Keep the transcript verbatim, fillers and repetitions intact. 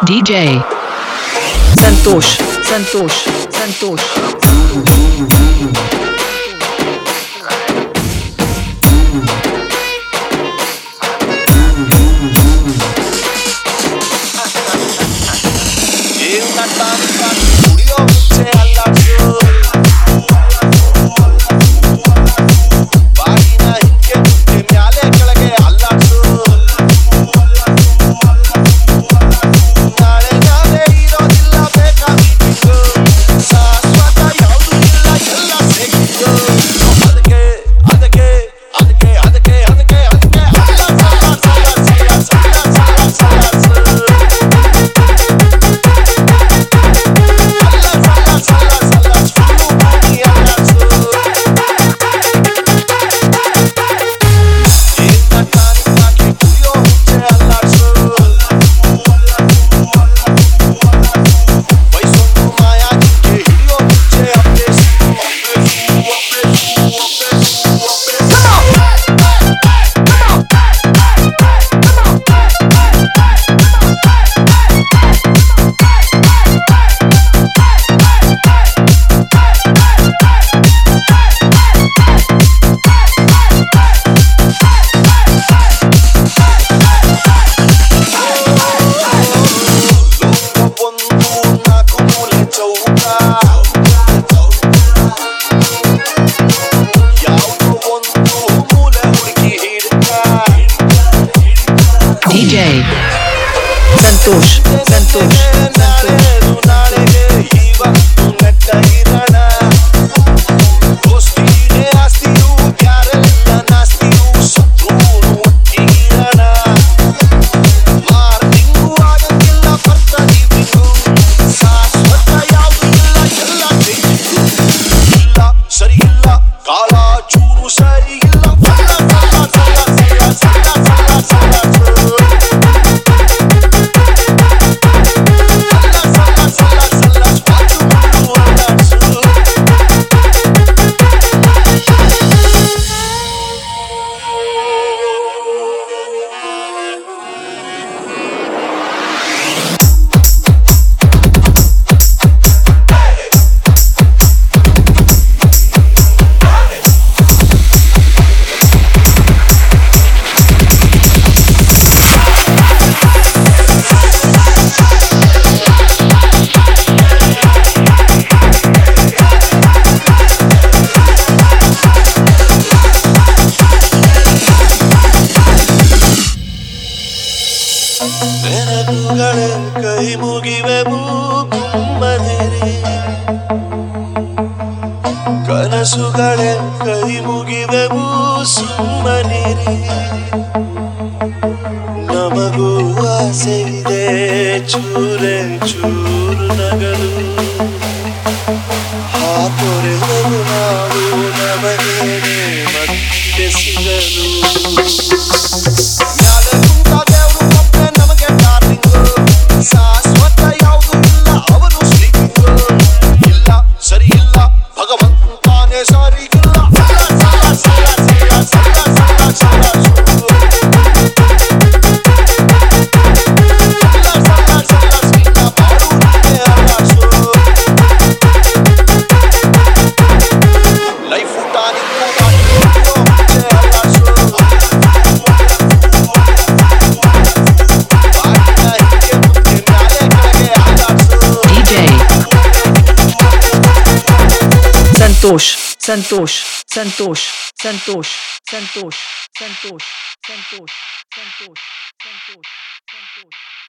D J Santosh Santosh Santosh D J Santosh Santosh ಕೈ ಮುಗಿವೆವು ಕುಮ್ಮದಿರಿ ಕನಸುಗಳೇ ಕೈ ಮುಗಿವೆವು ಸುಮ್ಮನಿರಿ ನಮಗೂ ಆಸೆ ಇದೆ ಚೂರೆ ಚೂರು ನಗಲು ಹಾತೊರೆದವು ನಾವು ನಮಗೇನೆ ಮತ್ತೆ ಸಿಗಲು ಶಾಶ್ವತ ಯಾವುದು ಇಲ್ಲ ಅವನು ಸ್ಲೀಪಿಂಗ್ ಇಲ್ಲ ಸರಿ ಇಲ್ಲ ಭಗವಂತಾನೆ ಸರಿ ಇಲ್ಲ ಲೈಫ್ ಊಟ Santosh Santosh Santosh Santosh Santosh Santosh Santosh Santosh Santosh Santosh